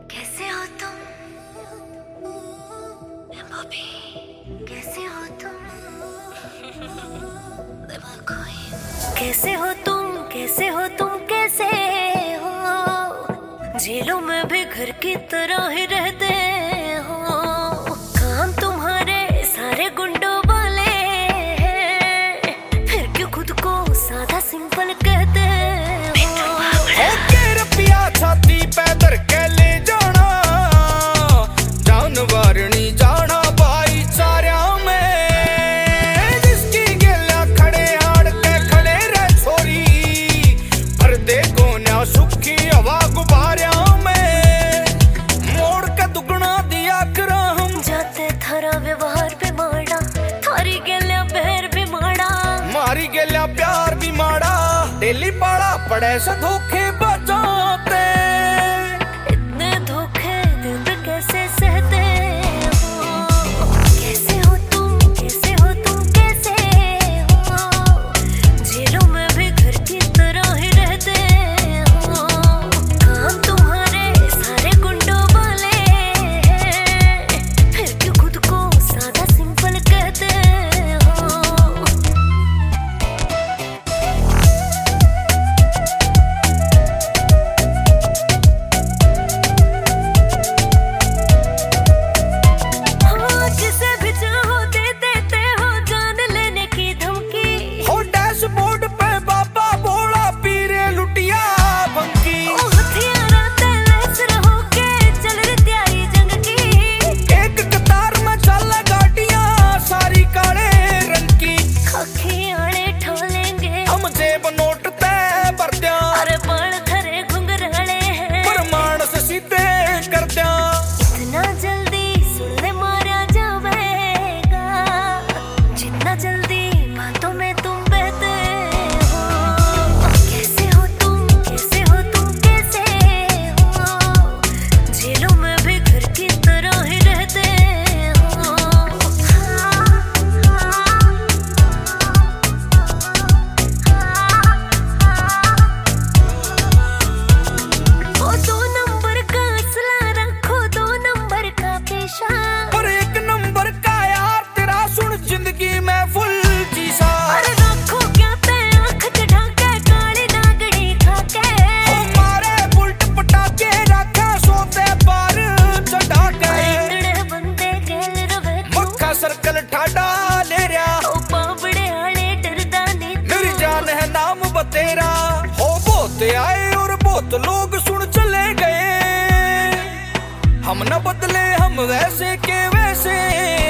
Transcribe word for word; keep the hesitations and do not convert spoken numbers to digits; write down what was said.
कैसे हो तुम बॉबी, कैसे हो तुम कैसे हो तुम कैसे हो तुम कैसे हो, जेलों में भी घर की तरह ही रहते हो। काम तुम्हारे सारे गुंडों वाले हैं, फिर क्यों खुद को सादा सिंपल कहते हो। ओके रपिया छाती पे धर के ले जाना, जानवर नहीं जाना भाईचारा में, जिसकी गेला खड़े आड़ के खड़े रह छोरी, पर देखो ना सुखी हवा गुब्बारा में, मोड़ के दुगना दिया करा हम। जाते थारा व्यवहार पे माड़ा, थारी गेल्या बहर भी माड़ा, मारी गेला प्यार भी माड़ा, डेली पाड़ा पड़े से धोखे बजाते। इतने धोखे दिल पे कैसे सहते हो। कैसे हो तुम कैसे हो तुम कैसे हो, जेलों में भी घर की तरह ही रहते हो। काम तुम्हारे सारे गुंडों वाले हैं, फिर क्यों खुद को सादा सिंपल कहते हो। सर्कल ठाडा ले रहा ओ बाबड़े आले डरदा नहीं, मेरी जान है नाम बतेरा। हो बहुत आए और बहुत लोग सुन चले गए, हम न बदले हम वैसे के वैसे।